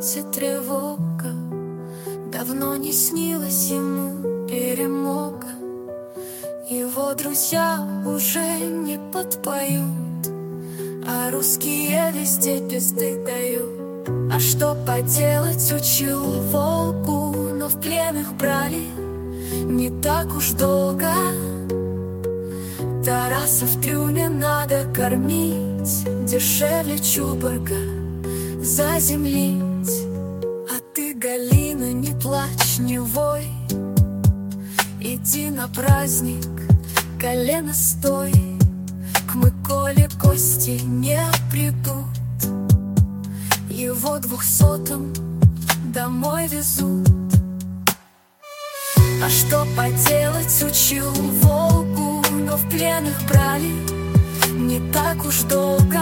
сердце тревога, давно не снилась ему перемога. Его друзья уже не подпоют, а русские везде пизды дают. А что поделать, учил волку, но в плен их брали не так уж долго. Тараса в трюме надо кормить, дешевле Чубарга заземлить. А ты, Галина, не плачь, не вой, иди на праздник, колено стой. К Миколе гости не придут, его 200-м домой везут. А что поделать, учил волку, но в плен их брали не так уж долго.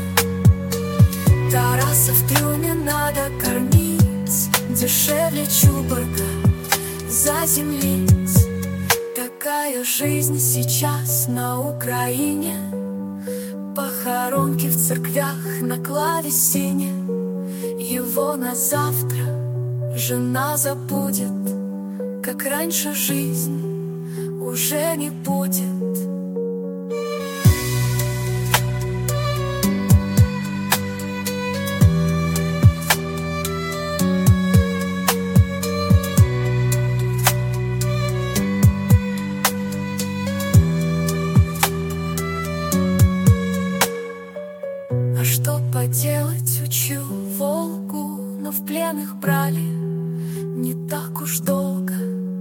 Тараса в трюме надо кормить, дешевле Чубарга заземлить. Такая жизнь сейчас на Украине, похоронки в церквях на клавесине. Его на завтра жена забудет, как раньше жизнь уже не будет. А что поделать, учил волку, но в плен их брали не так уж долго.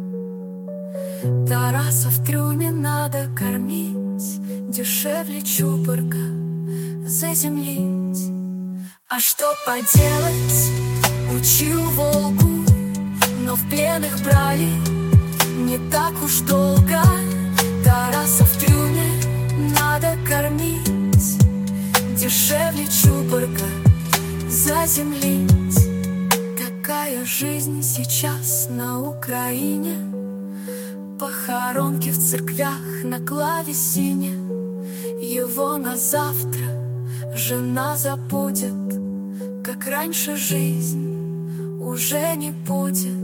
Тараса в трюме надо кормить, дешевле Чубарга заземлить. А что поделать, учил волку, но в плен их брали не так уж долго. Тараса в трюме надо кормить, дешевле Чубарга заземлить. Какая жизнь сейчас на Украине, похоронки в церквях на клавесине. Его на завтра жена забудет, как раньше жизнь уже не будет.